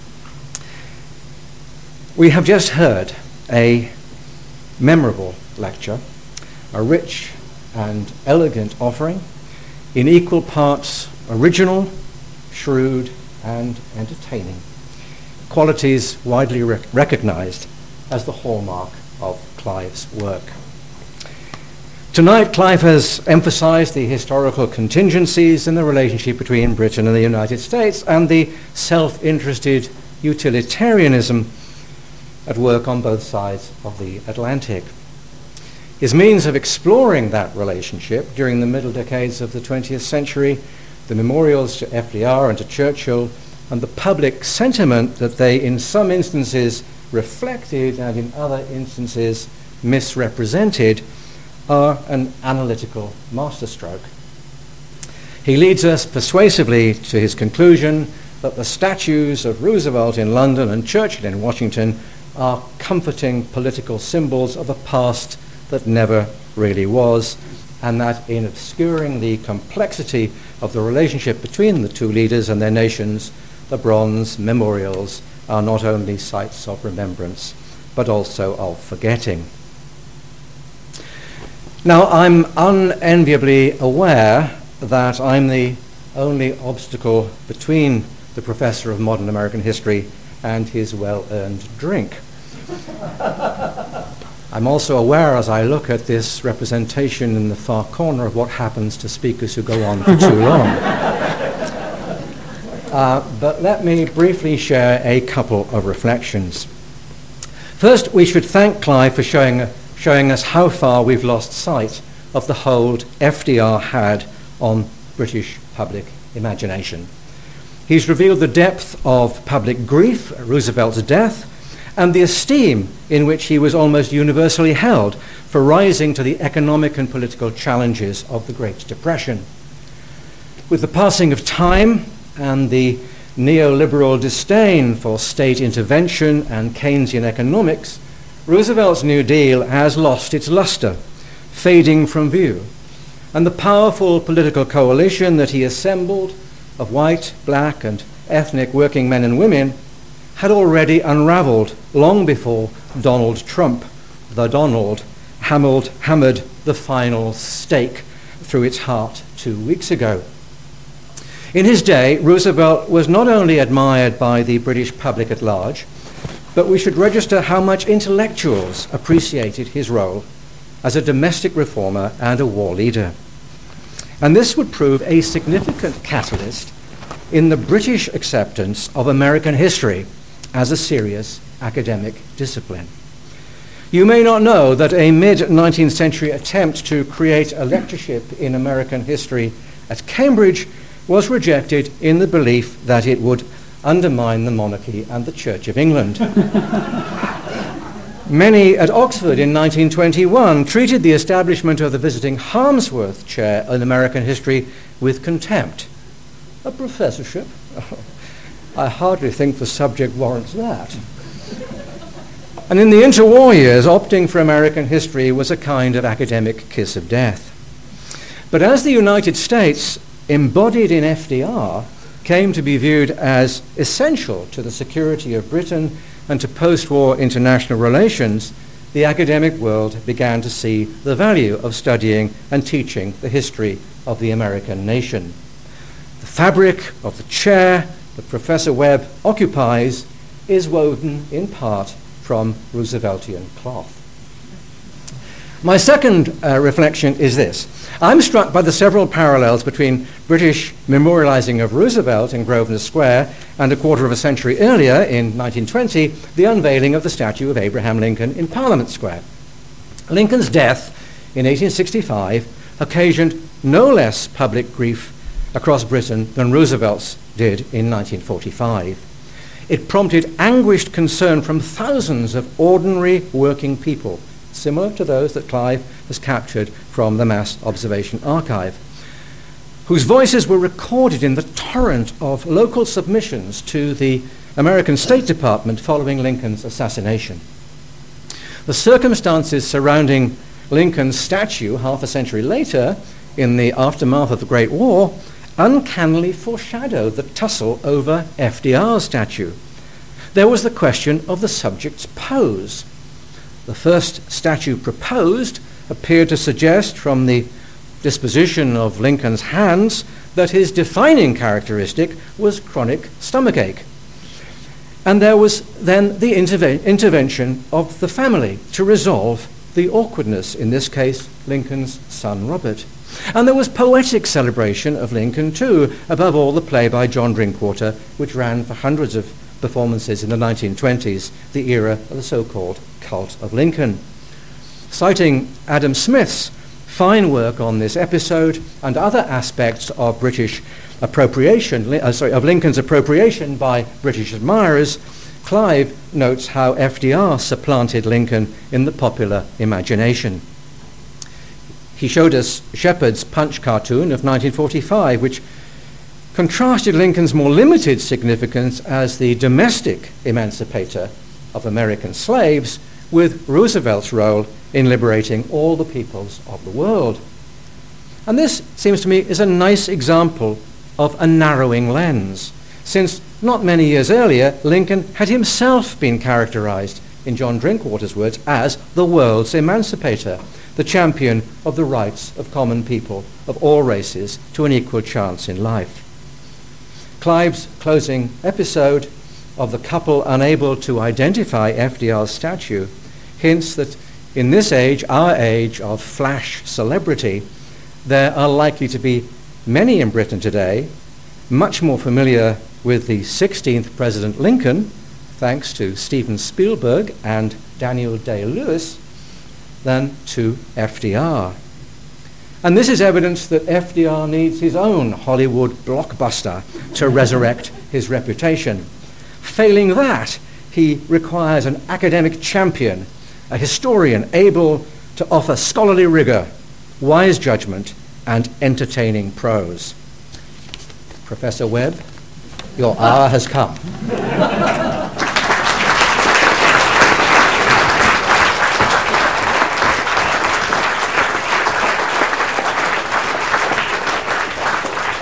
We have just heard a memorable lecture, a rich and elegant offering, in equal parts original, shrewd, and entertaining, qualities widely recognized as the hallmark of Clive's work. Tonight, Clive has emphasized the historical contingencies in the relationship between Britain and the United States and the self-interested utilitarianism at work on both sides of the Atlantic. His means of exploring that relationship during the middle decades of the 20th century, the memorials to FDR and to Churchill, and the public sentiment that they in some instances reflected and in other instances misrepresented, are an analytical masterstroke. He leads us persuasively to his conclusion that the statues of Roosevelt in London and Churchill in Washington are comforting political symbols of a past that never really was, and that in obscuring the complexity of the relationship between the two leaders and their nations, the bronze memorials are not only sites of remembrance, but also of forgetting. Now, I'm unenviably aware that I'm the only obstacle between the Professor of Modern American History and his well-earned drink. I'm also aware, as I look at this representation in the far corner, of what happens to speakers who go on for too long. But let me briefly share a couple of reflections. First, we should thank Clive for showing us how far we've lost sight of the hold FDR had on British public imagination. He's revealed the depth of public grief at Roosevelt's death and the esteem in which he was almost universally held for rising to the economic and political challenges of the Great Depression. With the passing of time and the neoliberal disdain for state intervention and Keynesian economics, Roosevelt's New Deal has lost its luster, fading from view, and the powerful political coalition that he assembled of white, black, and ethnic working men and women had already unraveled long before Donald Trump, the Donald, hammered the final stake through its heart 2 weeks ago. In his day, Roosevelt was not only admired by the British public at large, but we should register how much intellectuals appreciated his role as a domestic reformer and a war leader. And this would prove a significant catalyst in the British acceptance of American history as a serious academic discipline. You may not know that a mid-19th century attempt to create a lectureship in American history at Cambridge was rejected in the belief that it would undermine the monarchy and the Church of England. Many at Oxford in 1921 treated the establishment of the visiting Harmsworth Chair in American history with contempt. A professorship? I hardly think the subject warrants that. And in the interwar years, opting for American history was a kind of academic kiss of death. But as the United States, embodied in FDR, came to be viewed as essential to the security of Britain and to post-war international relations, the academic world began to see the value of studying and teaching the history of the American nation. The fabric of the chair that Professor Webb occupies is woven in part from Rooseveltian cloth. My second reflection is this. I'm struck by the several parallels between British memorializing of Roosevelt in Grosvenor Square and a quarter of a century earlier, in 1920, the unveiling of the statue of Abraham Lincoln in Parliament Square. Lincoln's death in 1865 occasioned no less public grief across Britain than Roosevelt's did in 1945. It prompted anguished concern from thousands of ordinary working people, similar to those that Clive has captured from the Mass Observation Archive, whose voices were recorded in the torrent of local submissions to the American State Department following Lincoln's assassination. The circumstances surrounding Lincoln's statue half a century later, in the aftermath of the Great War, uncannily foreshadowed the tussle over FDR's statue. There was the question of the subject's pose. The first statue proposed appeared to suggest, from the disposition of Lincoln's hands, that his defining characteristic was chronic stomachache. And there was then the intervention of the family to resolve the awkwardness, in this case, Lincoln's son Robert. And there was poetic celebration of Lincoln too, above all the play by John Drinkwater, which ran for hundreds of performances in the 1920s, the era of the so-called cult of Lincoln. Citing Adam Smith's fine work on this episode and other aspects of British appropriation, of Lincoln's appropriation by British admirers, Clive notes how FDR supplanted Lincoln in the popular imagination. He showed us Shepard's Punch cartoon of 1945, which contrasted Lincoln's more limited significance as the domestic emancipator of American slaves with Roosevelt's role in liberating all the peoples of the world. And this, seems to me, is a nice example of a narrowing lens, since not many years earlier, Lincoln had himself been characterized, in John Drinkwater's words, as the world's emancipator, the champion of the rights of common people of all races to an equal chance in life. Clive's closing episode of the couple unable to identify FDR's statue hints that in this age, our age of flash celebrity, there are likely to be many in Britain today much more familiar with the 16th President Lincoln, thanks to Steven Spielberg and Daniel Day-Lewis, than to FDR. And this is evidence that FDR needs his own Hollywood blockbuster to resurrect his reputation. Failing that, he requires an academic champion, a historian able to offer scholarly rigor, wise judgment, and entertaining prose. Professor Webb, your hour has come.